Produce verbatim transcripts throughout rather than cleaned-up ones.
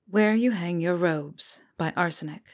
Where You Hang Your Robes by Arsenic.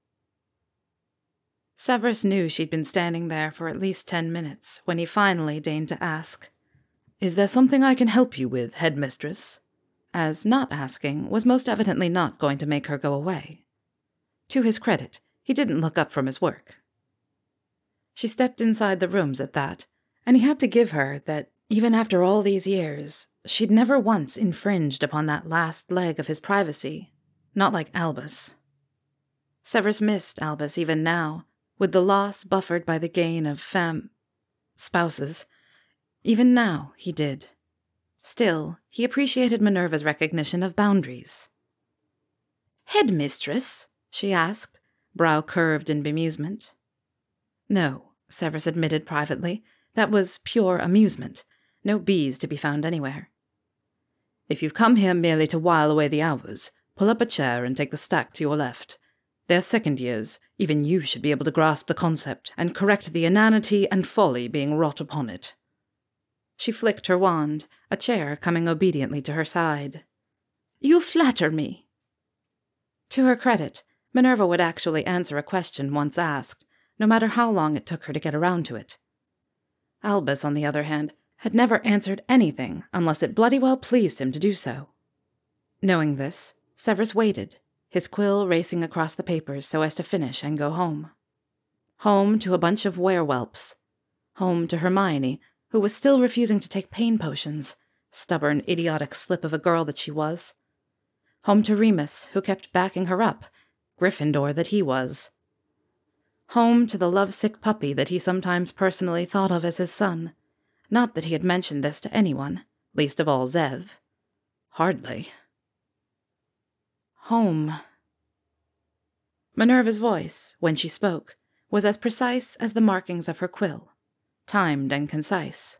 Severus knew she'd been standing there for at least ten minutes when he finally deigned to ask, "Is there something I can help you with, headmistress?" As not asking was most evidently not going to make her go away. To his credit, he didn't look up from his work. She stepped inside the rooms at that, and he had to give her that, even after all these years, she'd never once infringed upon that last leg of his privacy, not like Albus. Severus missed Albus even now, with the loss buffered by the gain of fam... spouses. Even now, he did. Still, he appreciated Minerva's recognition of boundaries. "Headmistress?" she asked, brow curved in bemusement. No, Severus admitted privately, that was pure amusement, no bees to be found anywhere. "If you've come here merely to while away the hours, pull up a chair and take the stack to your left. They're second years, even you should be able to grasp the concept and correct the inanity and folly being wrought upon it." She flicked her wand, a chair coming obediently to her side. "You flatter me." To her credit, Minerva would actually answer a question once asked, no matter how long it took her to get around to it. Albus, on the other hand, had never answered anything unless it bloody well pleased him to do so. Knowing this, Severus waited, his quill racing across the papers so as to finish and go home. Home to a bunch of werewhelps. Home to Hermione, who was still refusing to take pain potions, stubborn, idiotic slip of a girl that she was. Home to Remus, who kept backing her up, Gryffindor that he was. Home to the lovesick puppy that he sometimes personally thought of as his son. Not that he had mentioned this to anyone, least of all Zev. Hardly. Home. Minerva's voice, when she spoke, was as precise as the markings of her quill, timed and concise.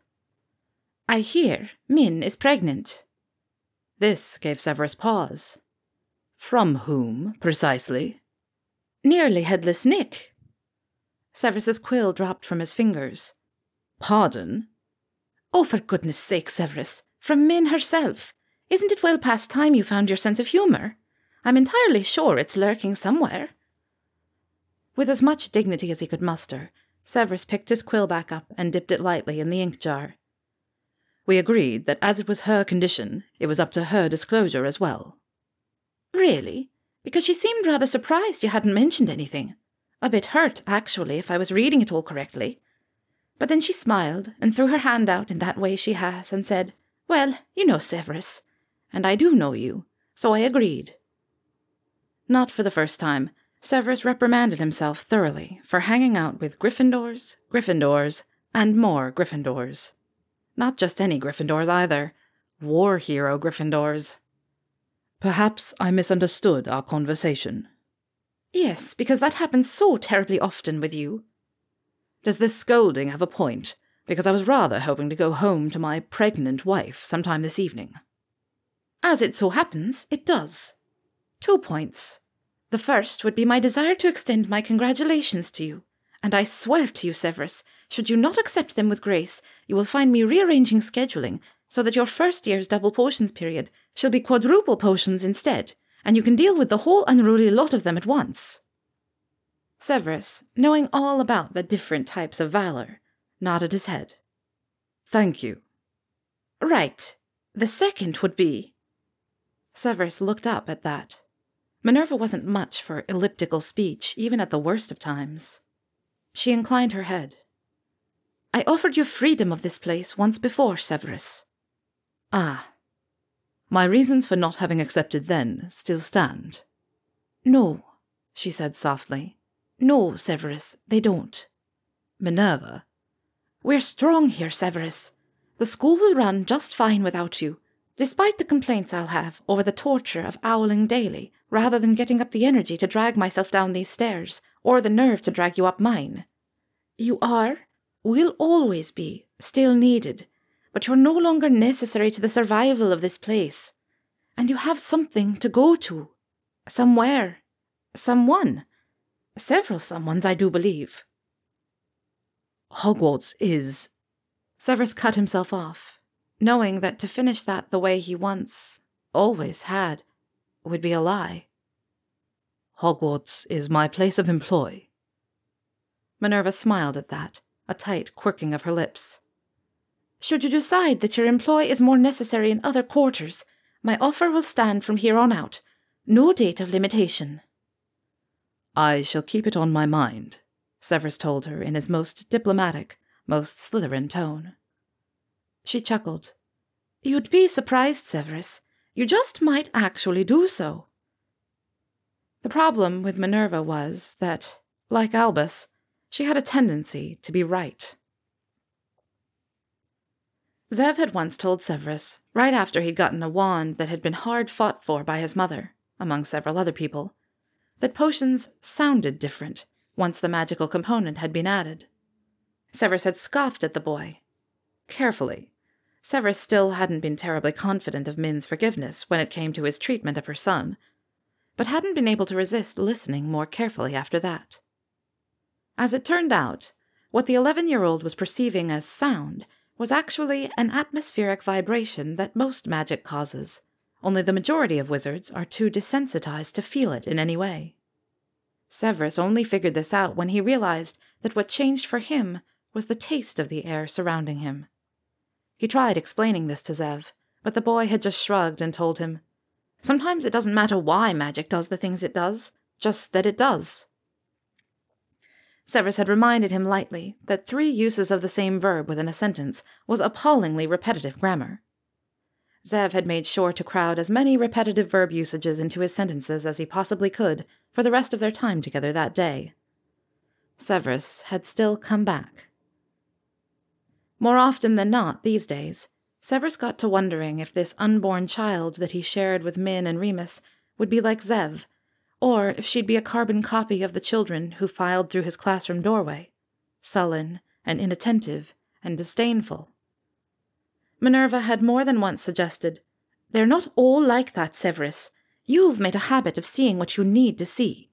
"I hear Min is pregnant." This gave Severus pause. "From whom, precisely?" "Nearly Headless Nick." Severus's quill dropped from his fingers. "Pardon?" "Oh, for goodness sake, Severus, from Min herself. Isn't it well past time you found your sense of humour? I'm entirely sure it's lurking somewhere." With as much dignity as he could muster, Severus picked his quill back up and dipped it lightly in the ink jar. "We agreed that as it was her condition, it was up to her disclosure as well." "Really? Because she seemed rather surprised you hadn't mentioned anything. A bit hurt, actually, if I was reading it all correctly. But then she smiled and threw her hand out in that way she has and said, 'Well, you know Severus. And I do know you, so I agreed.'" Not for the first time, Severus reprimanded himself thoroughly for hanging out with Gryffindors, Gryffindors, and more Gryffindors. Not just any Gryffindors either. War hero Gryffindors. "Perhaps I misunderstood our conversation." "Yes, because that happens so terribly often with you." "Does this scolding have a point? Because I was rather hoping to go home to my pregnant wife sometime this evening." "As it so happens, it does. Two points. The first would be my desire to extend my congratulations to you, and I swear to you, Severus, should you not accept them with grace, you will find me rearranging scheduling so that your first year's double potions period shall be quadruple potions instead, and you can deal with the whole unruly lot of them at once." Severus, knowing all about the different types of valor, nodded his head. "Thank you." "Right. The second would be—" Severus looked up at that. Minerva wasn't much for elliptical speech, even at the worst of times. She inclined her head. "I offered you freedom of this place once before, Severus." "Ah. My reasons for not having accepted then still stand." "No," she said softly. "No, Severus, they don't." "Minerva." "We're strong here, Severus. The school will run just fine without you, despite the complaints I'll have over the torture of owling daily, rather than getting up the energy to drag myself down these stairs, or the nerve to drag you up mine. You are, will always be, still needed, but you're no longer necessary to the survival of this place. And you have something to go to. Somewhere. Someone. Several someones, I do believe." "Hogwarts is—" Severus cut himself off, knowing that to finish that the way he once, always had, would be a lie. Hogwarts is my place of employ. Minerva smiled at that, a tight quirking of her lips. Should you decide that your employ is more necessary in other quarters, my offer will stand from here on out. No date of limitation. I shall keep it on my mind, Severus told her in his most diplomatic, most Slytherin tone. She chuckled. You'd be surprised, Severus. You just might actually do so. The problem with Minerva was that, like Albus, she had a tendency to be right. Zev had once told Severus, right after he'd gotten a wand that had been hard fought for by his mother, among several other people, that potions sounded different once the magical component had been added. Severus had scoffed at the boy. Carefully. Severus still hadn't been terribly confident of Min's forgiveness when it came to his treatment of her son, but hadn't been able to resist listening more carefully after that. As it turned out, what the eleven-year-old was perceiving as sound was actually an atmospheric vibration that most magic causes, only the majority of wizards are too desensitized to feel it in any way. Severus only figured this out when he realized that what changed for him was the taste of the air surrounding him. He tried explaining this to Zev, but the boy had just shrugged and told him, "Sometimes it doesn't matter why magic does the things it does, just that it does." Severus had reminded him lightly that three uses of the same verb within a sentence was appallingly repetitive grammar. Zev had made sure to crowd as many repetitive verb usages into his sentences as he possibly could for the rest of their time together that day. Severus had still come back. More often than not, these days, Severus got to wondering if this unborn child that he shared with Min and Remus would be like Zev, or if she'd be a carbon copy of the children who filed through his classroom doorway, sullen and inattentive and disdainful. Minerva had more than once suggested, "They're not all like that, Severus. You've made a habit of seeing what you need to see."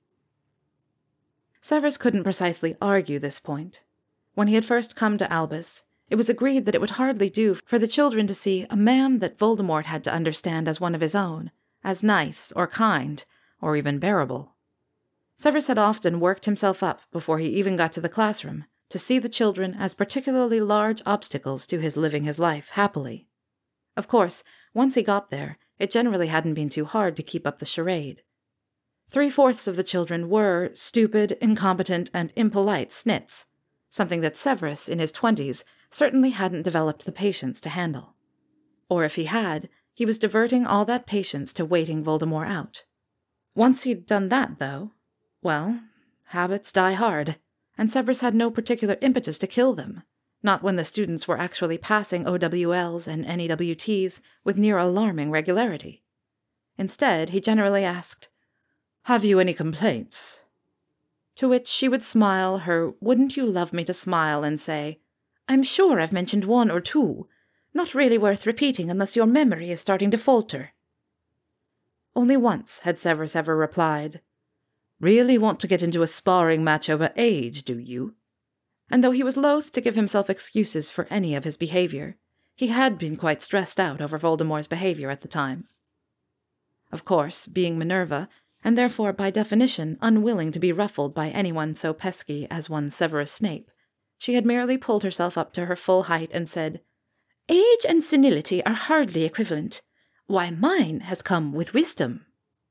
Severus couldn't precisely argue this point. When he had first come to Albus, it was agreed that it would hardly do for the children to see a man that Voldemort had to understand as one of his own, as nice or kind, or even bearable. Severus had often worked himself up before he even got to the classroom to see the children as particularly large obstacles to his living his life happily. Of course, once he got there, it generally hadn't been too hard to keep up the charade. Three-fourths of the children were stupid, incompetent, and impolite snits, something that Severus, in his twenties, certainly hadn't developed the patience to handle. Or if he had, he was diverting all that patience to waiting Voldemort out. Once he'd done that, though, well, habits die hard, and Severus had no particular impetus to kill them, not when the students were actually passing O W Ls and N E W Ts with near alarming regularity. Instead, he generally asked, "Have you any complaints?" To which she would smile her "wouldn't you love me to smile" and say, "I'm sure I've mentioned one or two. Not really worth repeating unless your memory is starting to falter." Only once had Severus ever replied, "Really want to get into a sparring match over age, do you?" And though he was loath to give himself excuses for any of his behavior, he had been quite stressed out over Voldemort's behavior at the time. Of course, being Minerva, and therefore by definition unwilling to be ruffled by anyone so pesky as one Severus Snape, she had merely pulled herself up to her full height and said, "Age and senility are hardly equivalent. Why, mine has come with wisdom."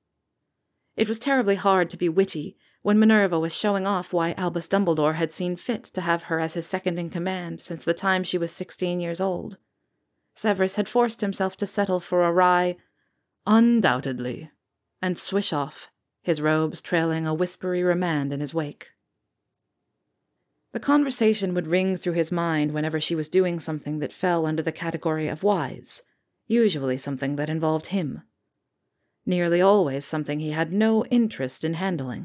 It was terribly hard to be witty when Minerva was showing off why Albus Dumbledore had seen fit to have her as his second-in-command since the time she was sixteen years old. Severus had forced himself to settle for a wry, "Undoubtedly," and swish off, his robes trailing a whispery remand in his wake. The conversation would ring through his mind whenever she was doing something that fell under the category of wise, usually something that involved him. Nearly always something he had no interest in handling.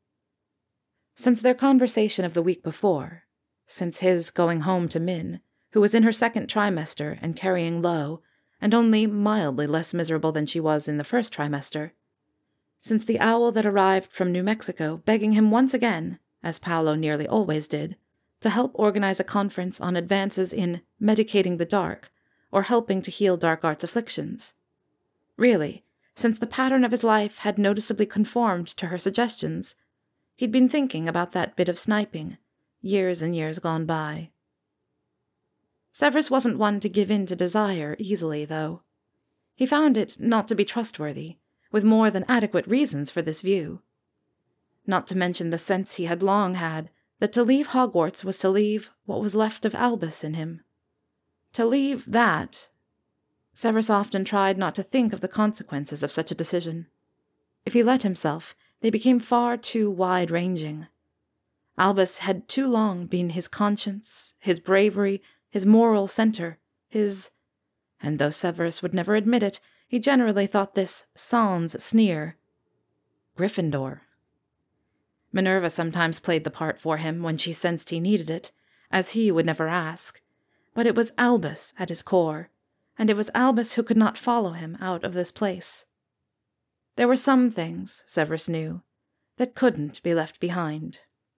Since their conversation of the week before, since his going home to Min, who was in her second trimester and carrying low, and only mildly less miserable than she was in the first trimester, since the owl that arrived from New Mexico begging him once again, as Paolo nearly always did, to help organize a conference on advances in medicating the dark, or helping to heal dark arts afflictions. Really, Since the pattern of his life had noticeably conformed to her suggestions, he'd been thinking about that bit of sniping, years and years gone by. Severus wasn't one to give in to desire easily, though. He found it not to be trustworthy, with more than adequate reasons for this view. Not to mention the sense he had long had that to leave Hogwarts was to leave what was left of Albus in him. To leave that. Severus often tried not to think of the consequences of such a decision. If he let himself, they became far too wide-ranging. Albus had too long been his conscience, his bravery, his moral centre, his— and though Severus would never admit it, he generally thought this sans sneer— Gryffindor. Minerva sometimes played the part for him when she sensed he needed it, as he would never ask. But it was Albus at his core, and it was Albus who could not follow him out of this place. There were some things, Severus knew, that couldn't be left behind.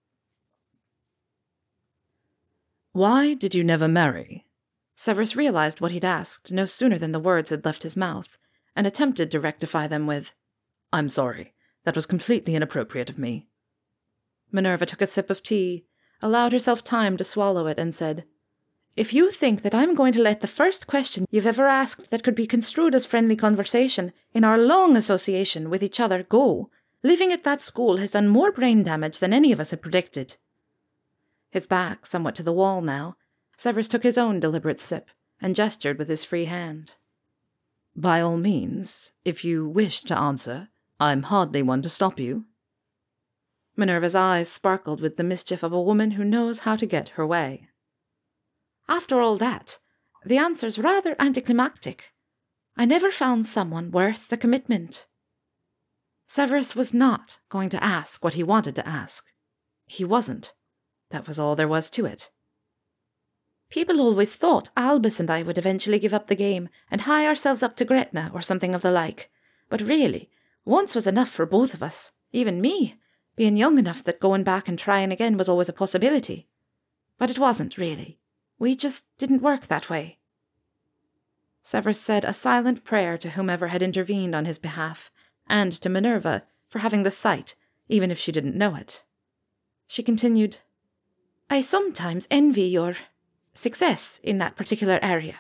"Why did you never marry?" Severus realized what he'd asked no sooner than the words had left his mouth, and attempted to rectify them with, "I'm sorry. That was completely inappropriate of me." Minerva took a sip of tea, allowed herself time to swallow it, and said, "If you think that I'm going to let the first question you've ever asked that could be construed as friendly conversation in our long association with each other go, living at that school has done more brain damage than any of us had predicted." His back somewhat to the wall now, Severus took his own deliberate sip and gestured with his free hand. "By all means, if you wish to answer, I'm hardly one to stop you." Minerva's eyes sparkled with the mischief of a woman who knows how to get her way. "After all that, the answer's rather anticlimactic. I never found someone worth the commitment." Severus was not going to ask what he wanted to ask. He wasn't. That was all there was to it. "People always thought Albus and I would eventually give up the game and hie ourselves up to Gretna or something of the like. But really, once was enough for both of us, even me, being young enough that going back and trying again was always a possibility. But it wasn't, really. We just didn't work that way." Severus said a silent prayer to whomever had intervened on his behalf, and to Minerva for having the sight, even if she didn't know it. She continued, "I sometimes envy your success in that particular area."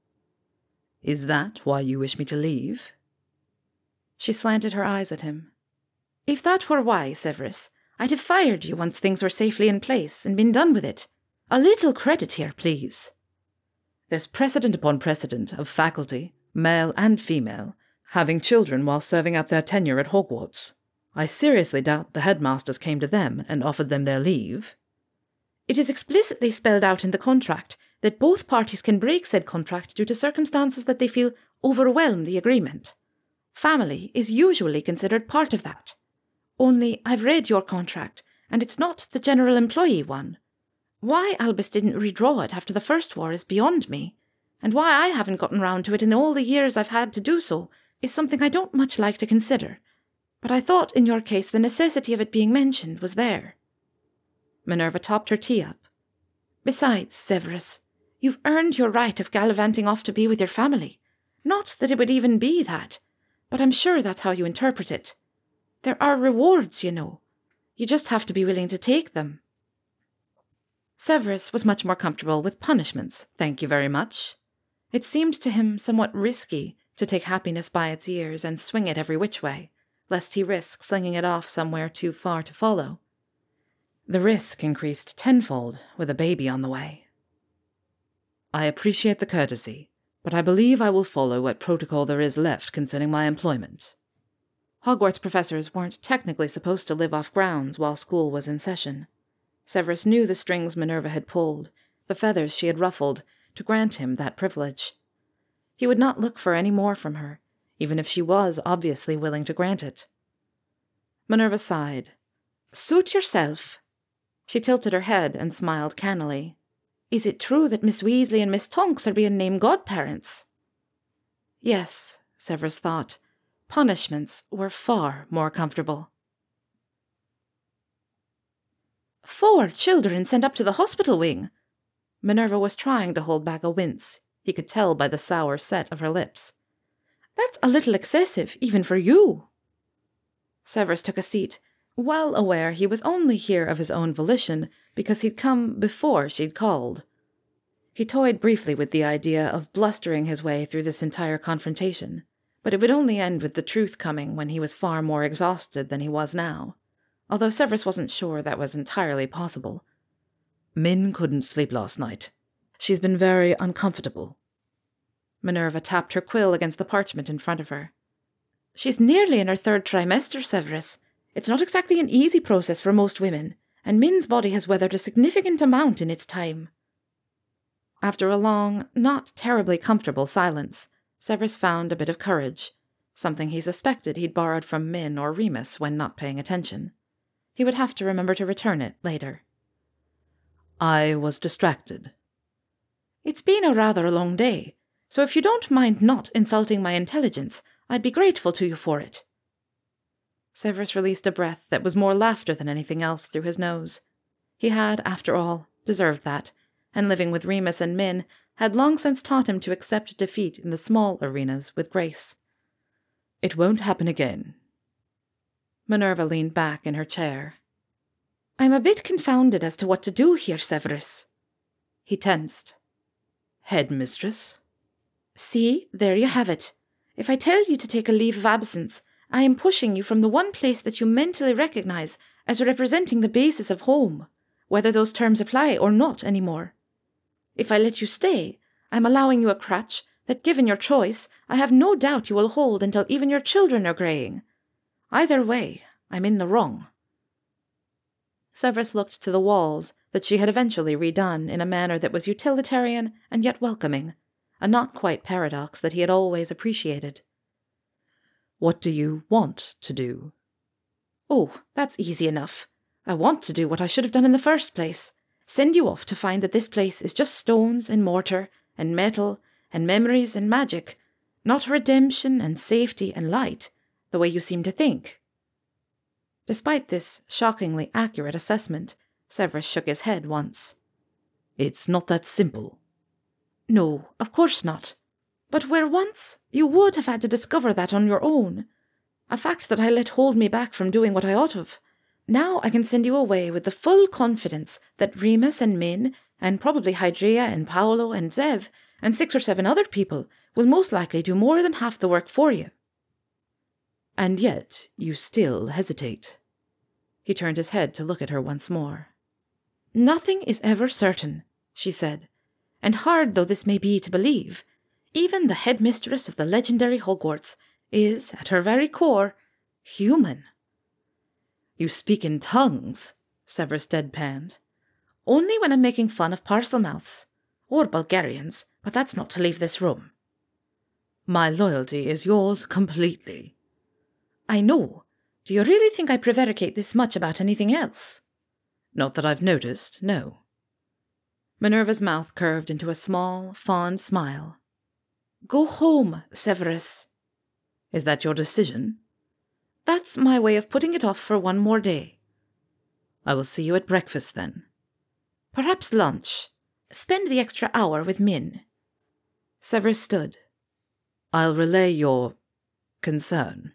"Is that why you wish me to leave?" She slanted her eyes at him. "If that were why, Severus, I'd have fired you once things were safely in place and been done with it. A little credit here, please." "There's precedent upon precedent of faculty, male and female, having children while serving out their tenure at Hogwarts. I seriously doubt the headmasters came to them and offered them their leave." "It is explicitly spelled out in the contract that both parties can break said contract due to circumstances that they feel overwhelm the agreement. Family is usually considered part of that. Only I've read your contract, and it's not the general employee one. Why Albus didn't redraw it after the first war is beyond me, and why I haven't gotten round to it in all the years I've had to do so is something I don't much like to consider. But I thought in your case the necessity of it being mentioned was there." Minerva topped her tea up. "Besides, Severus, you've earned your right of gallivanting off to be with your family. Not that it would even be that, but I'm sure that's how you interpret it. There are rewards, you know. You just have to be willing to take them." Severus was much more comfortable with punishments, thank you very much. It seemed to him somewhat risky to take happiness by its ears and swing it every which way, lest he risk flinging it off somewhere too far to follow. The risk increased tenfold with a baby on the way. "I appreciate the courtesy, but I believe I will follow what protocol there is left concerning my employment." Hogwarts professors weren't technically supposed to live off grounds while school was in session. Severus knew the strings Minerva had pulled, the feathers she had ruffled, to grant him that privilege. He would not look for any more from her, even if she was obviously willing to grant it. Minerva sighed. "Suit yourself." She tilted her head and smiled cannily. "Is it true that Miss Weasley and Miss Tonks are being named godparents?" Yes, Severus thought. Punishments were far more comfortable. "Four children sent up to the hospital wing." Minerva was trying to hold back a wince. He could tell by the sour set of her lips. That's a little excessive, even for you. Severus took a seat, well aware he was only here of his own volition because he'd come before she'd called. He toyed briefly with the idea of blustering his way through this entire confrontation, but it would only end with the truth coming when he was far more exhausted than he was now, although Severus wasn't sure that was entirely possible. Min couldn't sleep last night. She's been very uncomfortable. Minerva tapped her quill against the parchment in front of her. She's nearly in her third trimester, Severus. It's not exactly an easy process for most women, and Min's body has weathered a significant amount in its time. After a long, not terribly comfortable silence, Severus found a bit of courage, something he suspected he'd borrowed from Min or Remus when not paying attention. He would have to remember to return it later. I was distracted. It's been a rather long day, so if you don't mind not insulting my intelligence, I'd be grateful to you for it. Severus released a breath that was more laughter than anything else through his nose. He had, after all, deserved that, and living with Remus and Min had long since taught him to accept defeat in the small arenas with grace. It won't happen again. Minerva leaned back in her chair. I'm a bit confounded as to what to do here, Severus. He tensed. Headmistress? See, there you have it. If I tell you to take a leave of absence, I am pushing you from the one place that you mentally recognize as representing the basis of home, whether those terms apply or not anymore. If I let you stay, I'm allowing you a crutch that, given your choice, I have no doubt you will hold until even your children are greying. Either way, I'm in the wrong. Severus looked to the walls that she had eventually redone in a manner that was utilitarian and yet welcoming, a not-quite paradox that he had always appreciated. What do you want to do? Oh, that's easy enough. I want to do what I should have done in the first place. Send you off to find that this place is just stones and mortar and metal and memories and magic, not redemption and safety and light, the way you seem to think. Despite this shockingly accurate assessment, Severus shook his head once. It's not that simple. No, of course not. But where once you would have had to discover that on your own, a fact that I let hold me back from doing what I ought of, now I can send you away with the full confidence that Remus and Min, and probably Hydrea and Paolo and Zev, and six or seven other people will most likely do more than half the work for you. And yet you still hesitate. He turned his head to look at her once more. Nothing is ever certain, she said, and hard though this may be to believe, even the headmistress of the legendary Hogwarts is, at her very core, human. You speak in tongues, Severus deadpanned. Only when I'm making fun of Parselmouths, or Bulgarians, but that's not to leave this room. My loyalty is yours completely. I know. Do you really think I prevaricate this much about anything else? Not that I've noticed, no. Minerva's mouth curved into a small, fond smile. Go home, Severus. Is that your decision? That's my way of putting it off for one more day. I will see you at breakfast, then. Perhaps lunch. Spend the extra hour with Min. Severus stood. I'll relay your concern.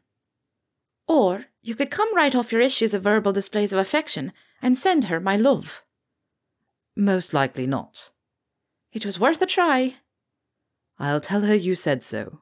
Or you could come right off your issues of verbal displays of affection and send her my love. Most likely not. It was worth a try. I'll tell her you said so.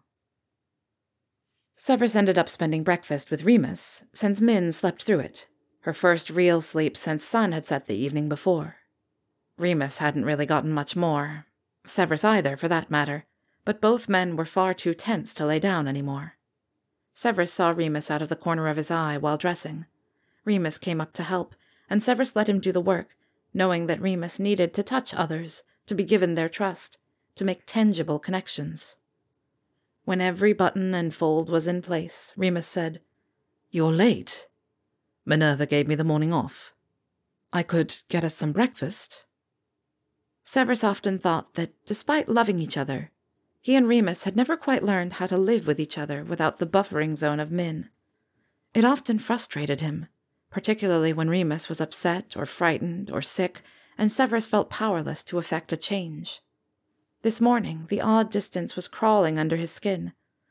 Severus ended up spending breakfast with Remus, since Min slept through it, her first real sleep since sun had set the evening before. Remus hadn't really gotten much more, Severus either, for that matter, but both men were far too tense to lay down anymore. Severus saw Remus out of the corner of his eye while dressing. Remus came up to help, and Severus let him do the work, knowing that Remus needed to touch others, to be given their trust, to make tangible connections. When every button and fold was in place, Remus said, You're late. Minerva gave me the morning off. I could get us some breakfast. Severus often thought that, despite loving each other, he and Remus had never quite learned how to live with each other without the buffering zone of Min. It often frustrated him, particularly when Remus was upset or frightened or sick, and Severus felt powerless to effect a change. This morning, the odd distance was crawling under his skin,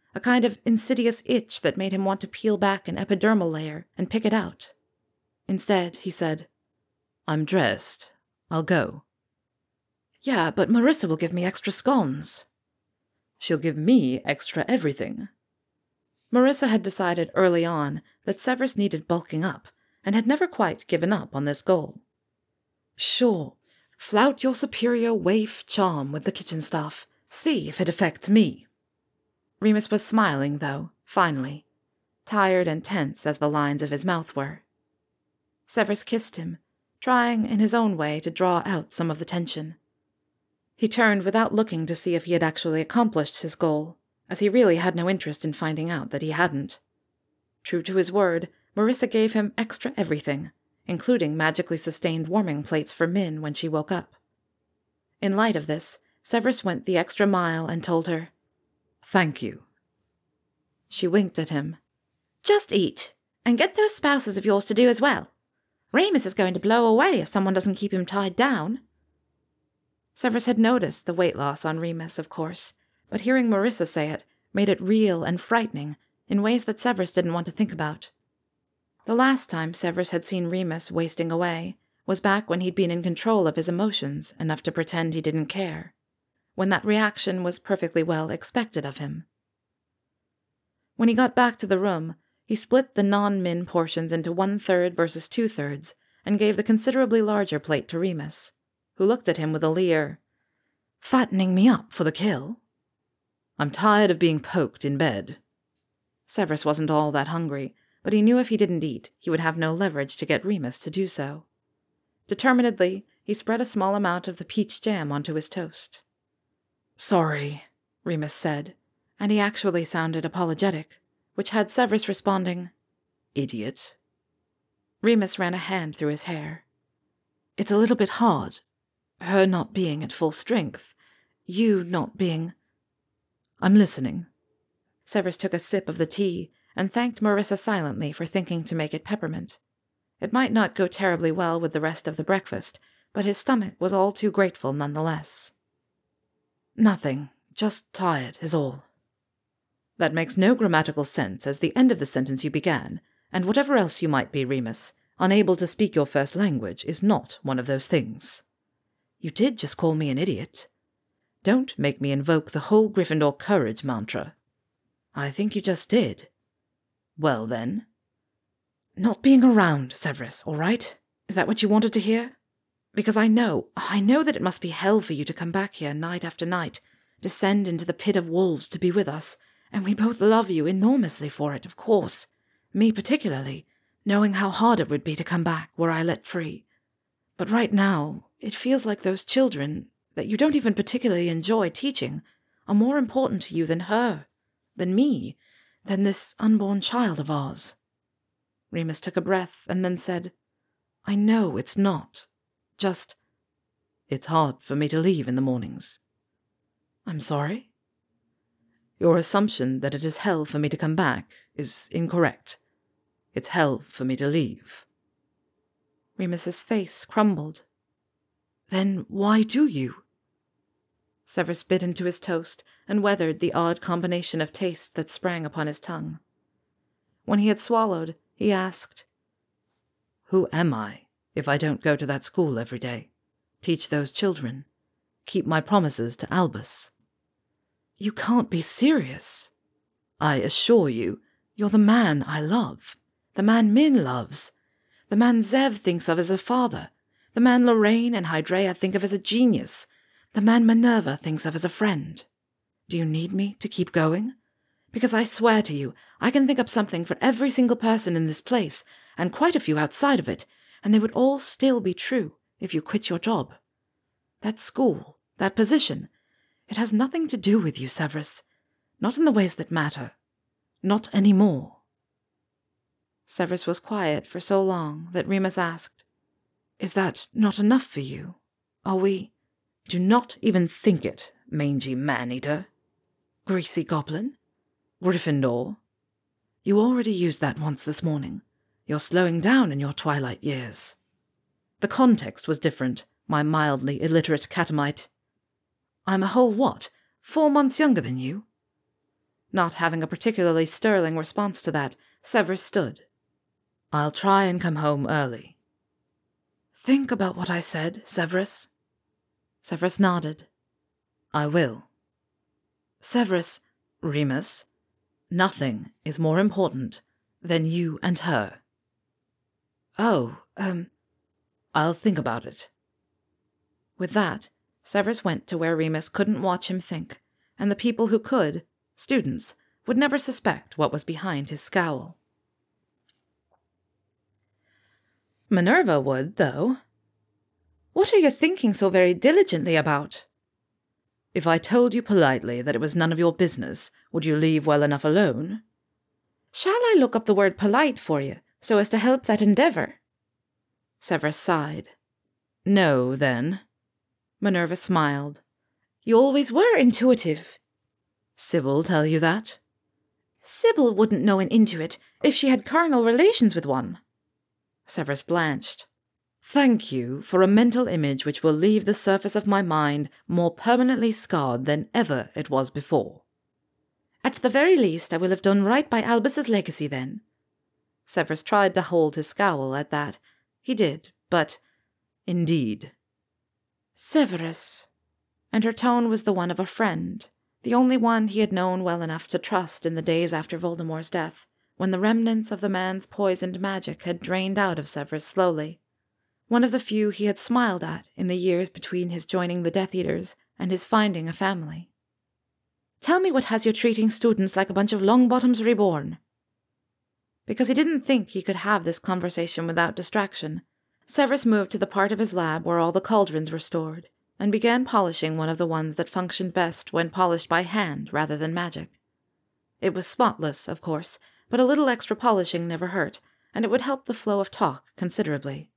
a kind of insidious itch that made him want to peel back an epidermal layer and pick it out. Instead, he said, "I'm dressed. I'll go." "Yeah, but Marissa will give me extra scones." "She'll give me extra everything." Marissa had decided early on that Severus needed bulking up, and had never quite given up on this goal. "Sure, flout your superior waif charm with the kitchen staff. See if it affects me." Remus was smiling, though, finally, tired and tense as the lines of his mouth were. Severus kissed him, trying in his own way to draw out some of the tension. He turned without looking to see if he had actually accomplished his goal, as he really had no interest in finding out that he hadn't. True to his word, Marissa gave him extra everything, including magically sustained warming plates for Min when she woke up. In light of this, Severus went the extra mile and told her, "Thank you." She winked at him. "Just eat, and get those spouses of yours to do as well. Remus is going to blow away if someone doesn't keep him tied down." Severus had noticed the weight loss on Remus, of course, but hearing Marissa say it made it real and frightening in ways that Severus didn't want to think about. The last time Severus had seen Remus wasting away was back when he'd been in control of his emotions enough to pretend he didn't care, when that reaction was perfectly well expected of him. When he got back to the room, he split the non-Min portions into one-third versus two-thirds and gave the considerably larger plate to Remus, who looked at him with a leer. "Fattening me up for the kill?" "I'm tired of being poked in bed." Severus wasn't all that hungry, but he knew if he didn't eat, he would have no leverage to get Remus to do so. Determinedly, he spread a small amount of the peach jam onto his toast. "Sorry," Remus said, and he actually sounded apologetic, which had Severus responding, "Idiot." Remus ran a hand through his hair. "It's a little bit hard. Her not being at full strength. You not being—" "I'm listening." Severus took a sip of the tea and thanked Marissa silently for thinking to make it peppermint. It might not go terribly well with the rest of the breakfast, but his stomach was all too grateful nonetheless. "Nothing. Just tired, is all." "That makes no grammatical sense as the end of the sentence you began, and whatever else you might be, Remus, unable to speak your first language is not one of those things." "You did just call me an idiot." "Don't make me invoke the whole Gryffindor courage mantra." "I think you just did." "Well, then." "Not being around, Severus, all right? Is that what you wanted to hear? Because I know, I know that it must be hell for you to come back here night after night, descend into the pit of wolves to be with us, and we both love you enormously for it, of course. Me particularly, knowing how hard it would be to come back were I let free. But right now, it feels like those children, that you don't even particularly enjoy teaching, are more important to you than her, than me, than this unborn child of ours." Remus took a breath and then said, "I know it's not. Just—" "It's hard for me to leave in the mornings." "I'm sorry?" "Your assumption that it is hell for me to come back is incorrect. It's hell for me to leave." Remus's face crumbled. "Then why do you?" Severus bit into his toast and weathered the odd combination of tastes that sprang upon his tongue. When he had swallowed, he asked, "Who am I, if I don't go to that school every day, teach those children, keep my promises to Albus?" "You can't be serious." "I assure you, you're the man I love, the man Min loves, the man Zev thinks of as a father, the man Lorraine and Hydrea think of as a genius, the man Minerva thinks of as a friend. Do you need me to keep going? Because I swear to you, I can think up something for every single person in this place, and quite a few outside of it, and they would all still be true if you quit your job. That school, that position, it has nothing to do with you, Severus. Not in the ways that matter. Not anymore." Severus was quiet for so long that Remus asked, "Is that not enough for you? Are we—" "Do not even think it, mangy man-eater." "Greasy goblin." "Gryffindor." "You already used that once this morning. You're slowing down in your twilight years." "The context was different, my mildly illiterate catamite." "I'm a whole what? Four months younger than you?" Not having a particularly sterling response to that, Severus stood. "I'll try and come home early." "Think about what I said, Severus." Severus nodded. "I will." "Severus." "Remus, nothing is more important than you and her." "Oh, um... I'll think about it." With that, Severus went to where Remus couldn't watch him think, and the people who could, students, would never suspect what was behind his scowl. Minerva would, though. "What are you thinking so very diligently about?" "If I told you politely that it was none of your business, would you leave well enough alone?" "Shall I look up the word polite for you, so as to help that endeavour?" Severus sighed. "No, then." Minerva smiled. "You always were intuitive." "Sybil tell you that?" "Sybil wouldn't know an intuit if she had carnal relations with one." Severus blanched. "Thank you for a mental image which will leave the surface of my mind more permanently scarred than ever it was before." "At the very least, I will have done right by Albus's legacy, then." Severus tried to hold his scowl at that. He did, but... "Indeed." "Severus." And her tone was the one of a friend, the only one he had known well enough to trust in the days after Voldemort's death, when the remnants of the man's poisoned magic had drained out of Severus slowly. One of the few he had smiled at in the years between his joining the Death Eaters and his finding a family. "Tell me what has you treating students like a bunch of Longbottoms reborn?" Because he didn't think he could have this conversation without distraction, Severus moved to the part of his lab where all the cauldrons were stored, and began polishing one of the ones that functioned best when polished by hand rather than magic. It was spotless, of course, but a little extra polishing never hurt, and it would help the flow of talk considerably.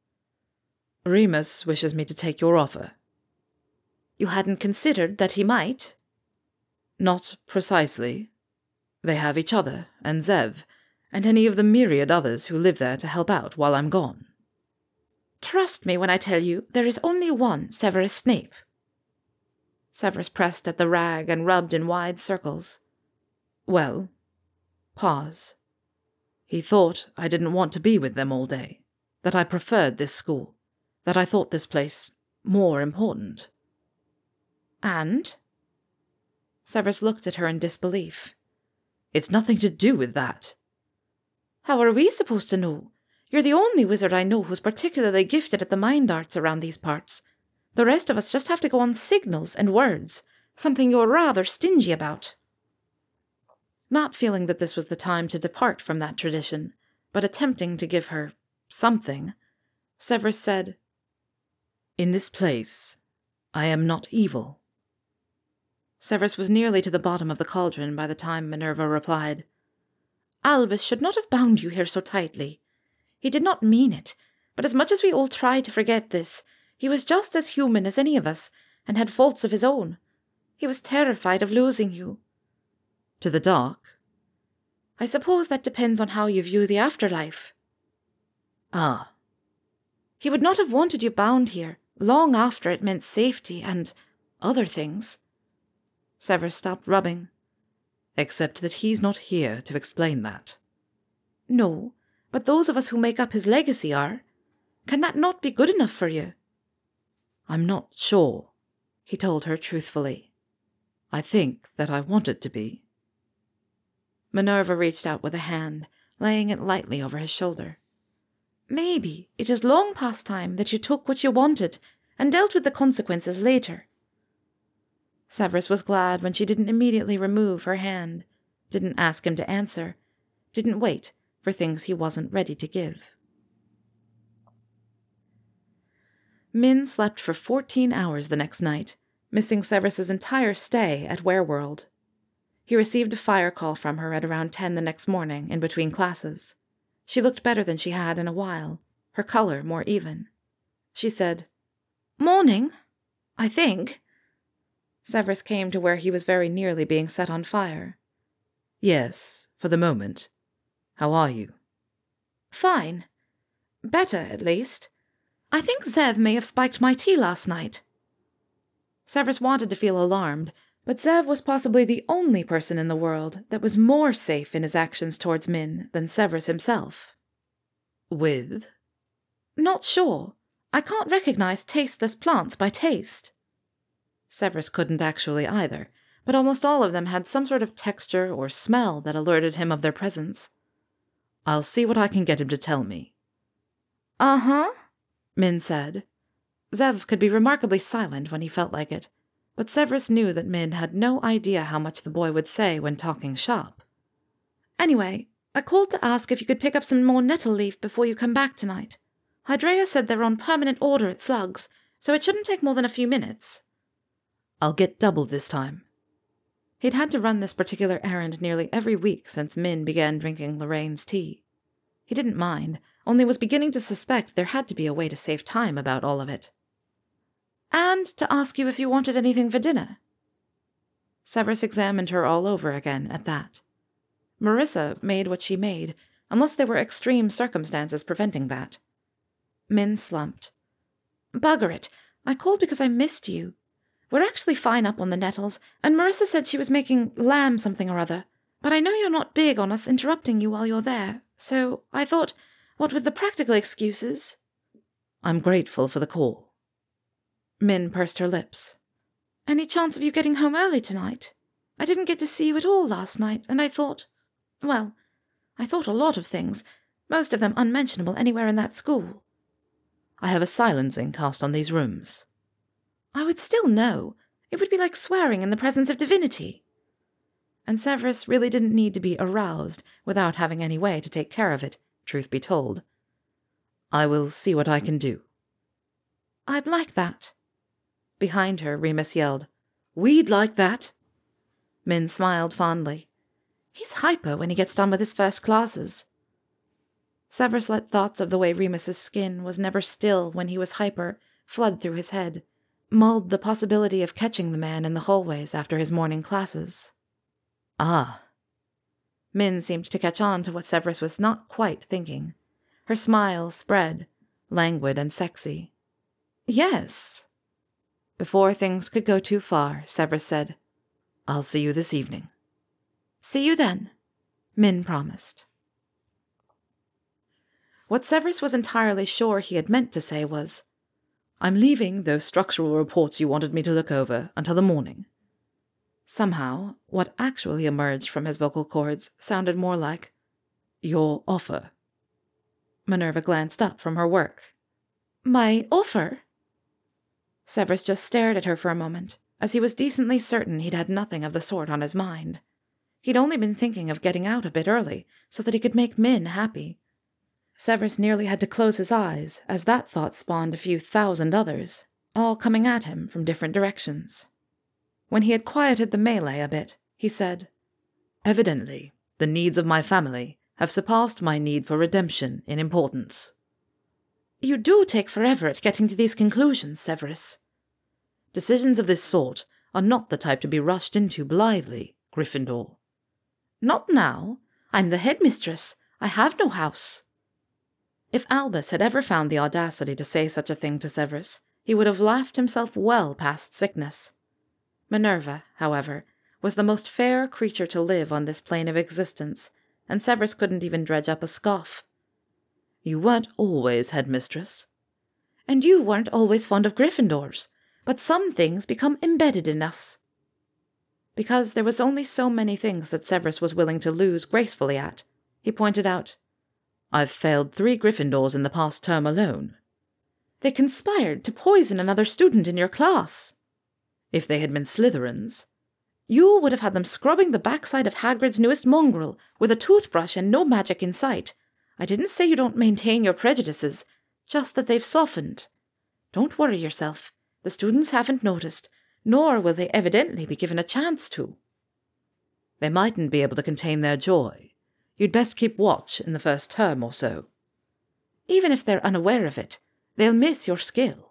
"Remus wishes me to take your offer." "You hadn't considered that he might?" "Not precisely. They have each other, and Zev, and any of the myriad others who live there to help out while I'm gone." "Trust me when I tell you there is only one Severus Snape." Severus pressed at the rag and rubbed in wide circles. "Well." Pause. "He thought I didn't want to be with them all day, that I preferred this school, that I thought this place more important." "And?" Severus looked at her in disbelief. "It's nothing to do with that." "How are we supposed to know? You're the only wizard I know who's particularly gifted at the mind arts around these parts. The rest of us just have to go on signals and words, something you're rather stingy about." Not feeling that this was the time to depart from that tradition, but attempting to give her something, Severus said, "In this place, I am not evil." Severus was nearly to the bottom of the cauldron by the time Minerva replied, "Albus should not have bound you here so tightly. He did not mean it, but as much as we all try to forget this, he was just as human as any of us, and had faults of his own. He was terrified of losing you." "To the dark?" "I suppose that depends on how you view the afterlife." "Ah." "He would not have wanted you bound here, long after it meant safety and other things." Severus stopped rubbing. "Except that he's not here to explain that." "No, but those of us who make up his legacy are. Can that not be good enough for you?" "I'm not sure," he told her truthfully. "I think that I want it to be." Minerva reached out with a hand, laying it lightly over his shoulder. "Maybe it is long past time that you took what you wanted and dealt with the consequences later." Severus was glad when she didn't immediately remove her hand, didn't ask him to answer, didn't wait for things he wasn't ready to give. Min slept for fourteen hours the next night, missing Severus's entire stay at Wereworld. He received a fire call from her at around ten the next morning, in between classes. She looked better than she had in a while, her color more even. She said, "Morning, I think." Severus came to where he was very nearly being set on fire. "Yes, for the moment. How are you?" "Fine. Better, at least. I think Zev may have spiked my tea last night." Severus wanted to feel alarmed, But Zev was possibly the only person in the world that was more safe in his actions towards Min than Severus himself. With? Not sure. I can't recognize tasteless plants by taste. Severus couldn't actually either, but almost all of them had some sort of texture or smell that alerted him of their presence. I'll see what I can get him to tell me. Uh-huh, Min said. Zev could be remarkably silent when he felt like it, but Severus knew that Min had no idea how much the boy would say when talking shop. Anyway, I called to ask if you could pick up some more nettle leaf before you come back tonight. Hydrea said they're on permanent order at Slugs, so it shouldn't take more than a few minutes. I'll get double this time. He'd had to run this particular errand nearly every week since Min began drinking Lorraine's tea. He didn't mind, only was beginning to suspect there had to be a way to save time about all of it. And to ask you if you wanted anything for dinner. Severus examined her all over again at that. Marissa made what she made, unless there were extreme circumstances preventing that. Min slumped. Bugger it, I called because I missed you. We're actually fine up on the nettles, and Marissa said she was making lamb something or other, but I know you're not big on us interrupting you while you're there, so I thought, what with the practical excuses... I'm grateful for the call. Min pursed her lips. Any chance of you getting home early tonight? I didn't get to see you at all last night, and I thought... Well, I thought a lot of things, most of them unmentionable anywhere in that school. I have a silencing cast on these rooms. I would still know. It would be like swearing in the presence of divinity. And Severus really didn't need to be aroused without having any way to take care of it, truth be told. I will see what I can do. I'd like that. Behind her, Remus yelled, We'd like that. Min smiled fondly. He's hyper when he gets done with his first classes. Severus let thoughts of the way Remus's skin was never still when he was hyper flood through his head, mulled the possibility of catching the man in the hallways after his morning classes. Ah. Min seemed to catch on to what Severus was not quite thinking. Her smile spread, languid and sexy. Yes. Before things could go too far, Severus said, I'll see you this evening. See you then, Min promised. What Severus was entirely sure he had meant to say was, I'm leaving those structural reports you wanted me to look over until the morning. Somehow, what actually emerged from his vocal cords sounded more like, Your offer. Minerva glanced up from her work. My offer? Severus just stared at her for a moment, as he was decently certain he'd had nothing of the sort on his mind. He'd only been thinking of getting out a bit early, so that he could make Min happy. Severus nearly had to close his eyes, as that thought spawned a few thousand others, all coming at him from different directions. When he had quieted the melee a bit, he said, Evidently, the needs of my family have surpassed my need for redemption in importance. You do take forever at getting to these conclusions, Severus. Decisions of this sort are not the type to be rushed into blithely, Gryffindor. Not now. I'm the headmistress. I have no house. If Albus had ever found the audacity to say such a thing to Severus, he would have laughed himself well past sickness. Minerva, however, was the most fair creature to live on this plane of existence, and Severus couldn't even dredge up a scoff. You weren't always headmistress. And you weren't always fond of Gryffindors, but some things become embedded in us. Because there was only so many things that Severus was willing to lose gracefully at, he pointed out, I've failed three Gryffindors in the past term alone. They conspired to poison another student in your class. If they had been Slytherins, you would have had them scrubbing the backside of Hagrid's newest mongrel with a toothbrush and no magic in sight. I didn't say you don't maintain your prejudices, just that they've softened. Don't worry yourself. The students haven't noticed, nor will they evidently be given a chance to. They mightn't be able to contain their joy. You'd best keep watch in the first term or so. Even if they're unaware of it, they'll miss your skill.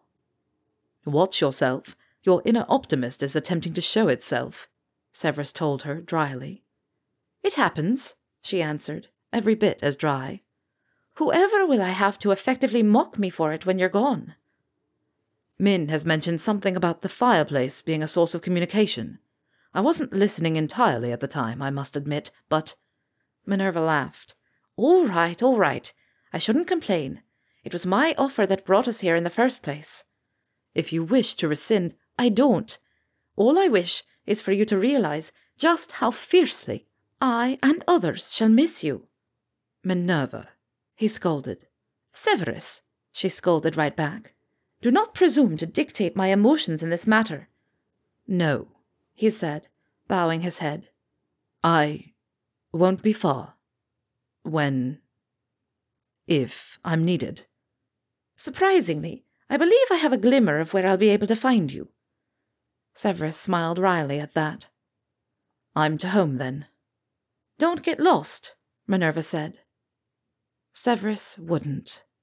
Watch yourself. Your inner optimist is attempting to show itself, Severus told her dryly. It happens, she answered, every bit as dry. Whoever will I have to effectively mock me for it when you're gone? Min has mentioned something about the fireplace being a source of communication. I wasn't listening entirely at the time, I must admit, but—" Minerva laughed. "All right, all right. I shouldn't complain. It was my offer that brought us here in the first place. If you wish to rescind—" "I don't. All I wish is for you to realize just how fiercely I and others shall miss you." "Minerva," he scolded. "Severus," she scolded right back. "Do not presume to dictate my emotions in this matter." "No," he said, bowing his head. "I won't be far. When... if I'm needed." "Surprisingly, I believe I have a glimmer of where I'll be able to find you." Severus smiled wryly at that. "I'm to home, then." "Don't get lost," Minerva said. Severus wouldn't.